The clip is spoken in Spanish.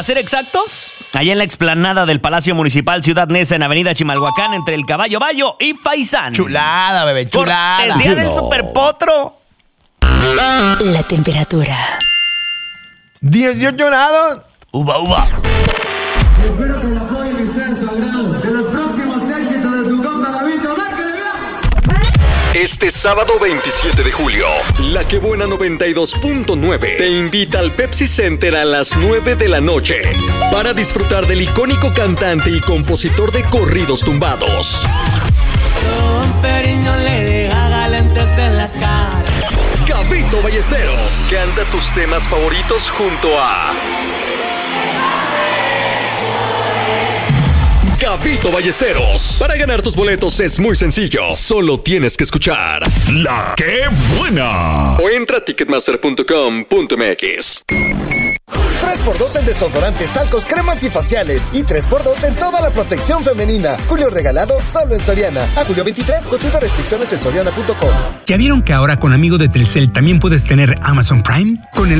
ser exactos, allá en la explanada del Palacio Municipal Ciudad Neza en Avenida Chimalhuacán, entre el Caballo Bayo y Faisán. Chulada, bebé, chulada. El día del Superpotro. La temperatura. 18 grados. Uva, uva. Espero que la apoyen y sean su agrado. De los próximos éxitos de su compa Gabito Blanco. Este sábado 27 de julio, La Que Buena 92.9 te invita al Pepsi Center a las 9 de la noche para disfrutar del icónico cantante y compositor de corridos tumbados. Periño le deja galantes en la cara. Gabito Ballesteros canta tus temas favoritos junto a Gabito Ballesteros. Para ganar tus boletos es muy sencillo. Solo tienes que escuchar La Que Buena. o entra a ticketmaster.com.mx. 3x2 en desodorantes, talcos, cremas y faciales. Y 3x2 en toda la protección femenina. Julio regalado solo en Soriana. A julio 23, consulta restricciones en soriana.com. ¿Ya vieron que ahora con Amigo de Telcel también puedes tener Amazon Prime? Con el